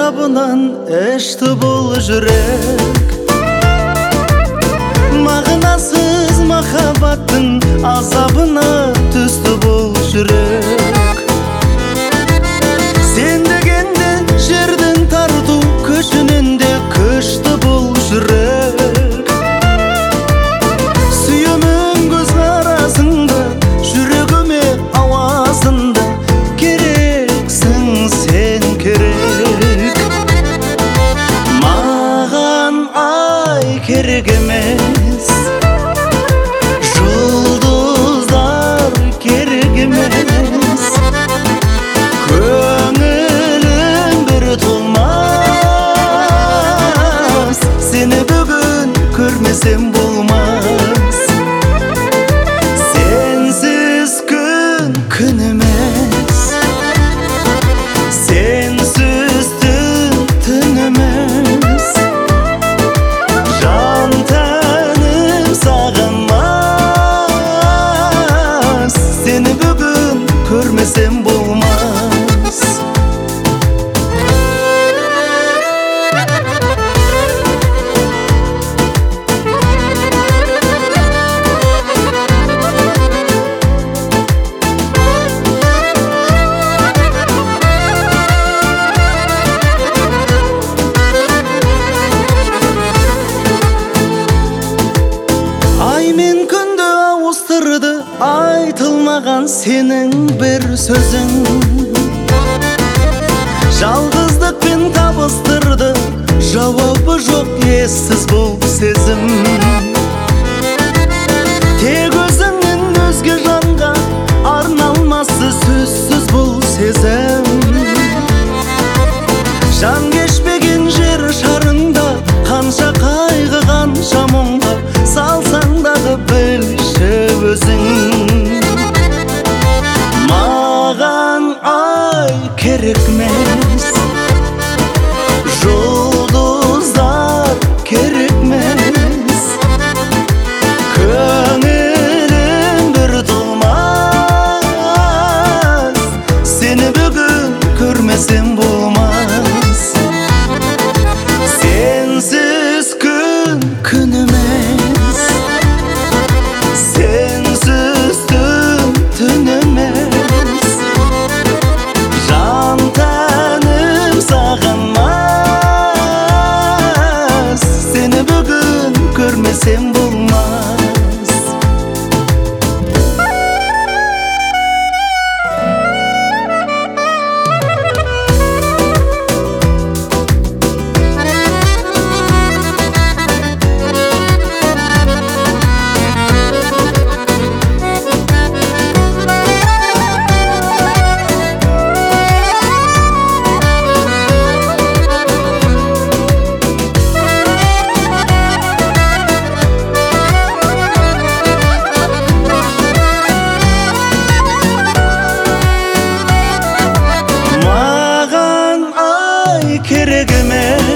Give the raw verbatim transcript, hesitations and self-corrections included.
азабынан эшті бұл жүрек. Мағынасыз махаббаттың азабына түсті бұл жүрек. Сен дегенде жерден тарту көшінен де көшті бұл жүрек. Сүйемін көз қарасыңда, жүрегіме ауасында, керексің сен керек. Маған ай керек емес, жұлдыздар керек емес. Көңілім бір толмас, сені бүгін көрмесем болмас. Сенсіз күн күн емес, сенсіз түн түн емес. Жан тәнім сағынмас, сені бүгін көрмесем болмас. Ай мен күнді ауыстырды айтылмаған сенің бір сөзің. Жалғыздықпен табыстырды, жауабы жоқ ессіз бұл сезім. Тек өзіңнен өзге жанға арналмасы сөзсіз бұл сезім. Жан кешпеген жер шарында қанша қайғы қанша мұңға салсаң дағы білші өзің. Маған ай керек емес, жұлдыздар керек емес. Көңілім бір толмас, сені бүгін көрмесем болмас. Сенсіз күн күн емес, сенсіз түн түн емес. Жан тәнім сағынмас, сені бүгін көрмесем болмас. Керек емес,